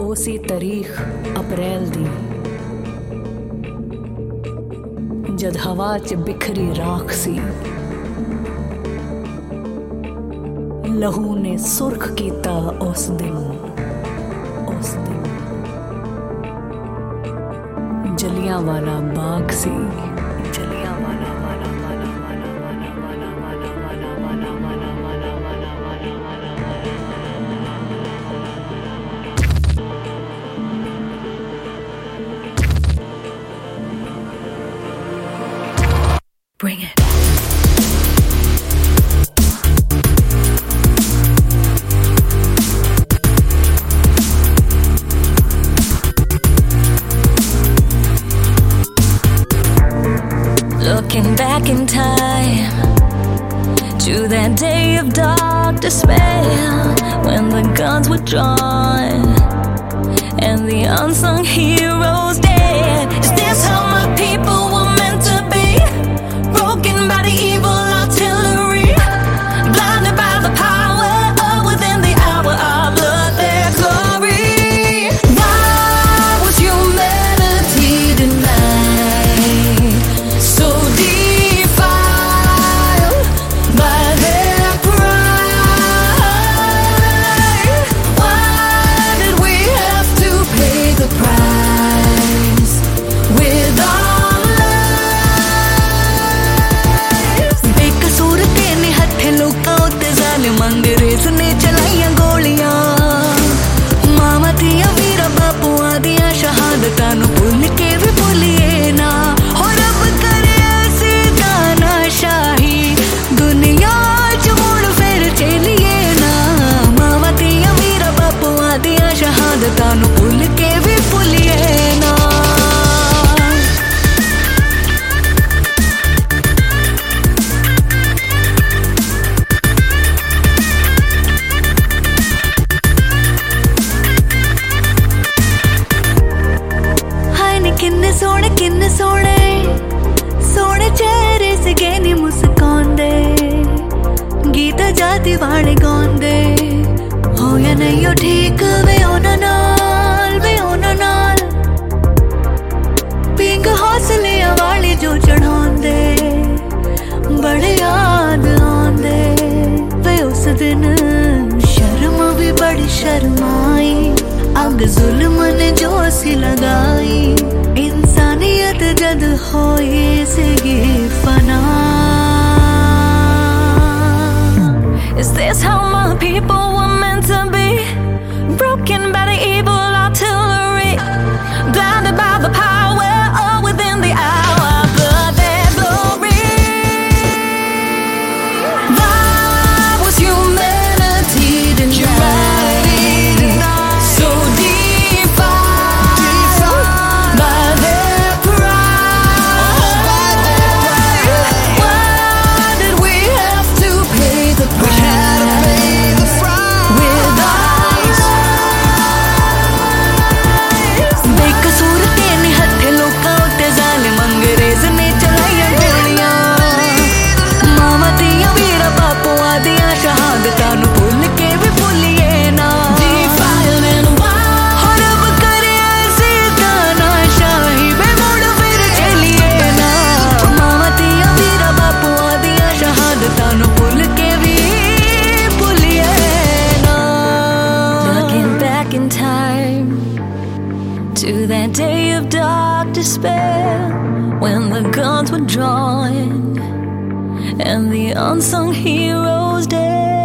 2 ਤਰੀਕ ਅਪ੍ਰੈਲ ਦੀ ਜਦ ਹਵਾ 'ਚ ਬਿਖਰੀ ਰਾਖ ਸੀ ਲਹੂ ਨੇ ਸੁਰਖ ਕੀਤਾ ਉਸ ਦਿਨ ਜਲਿਆਂਵਾਲਾ ਬਾਗ ਸੀ Bring it. Looking back in time to that day of dark despair, when the guns were drawn and the unsung heroes dead. Is this how my people were meant to be? Broken by the evil artillery, blinded by the power of within the hour of blood, their glory. Why was humanity denied? So defiled by their pride. Why did we have to pay the price with our अंग्रेज ने चलाइया गोलियां मामा थिया वीरा बापुआ दिया शहादतां नूं भुल के भी भुलिए ना हो रब करे ऐसी तानाशाही दुनिया च मुड़ फिर चलिए ना मामा थिया वीरा बापुआ दिया शहादतां नूं भुल के भी भुलिए ना किन्ने सोने चेहरे से नी मुस्कांदे गीत जाती वाले गांदे हो या नहीं हो ठीक वे ओना नाल पिंग हौसले वाले जो चढ़ांदे बड़े याद आंदे वे उस दिन शर्म भी बड़ी शर्माई अग जुल्म ने जो सी लगाई इंसानियत जद होए से ये फना. Is this how my people were meant to be? Broken by the evil artillery, blinded by the power of within the hour, but their glory. Why was humanity denied? So to that day of dark despair, when the guns were drawn and the unsung heroes dead.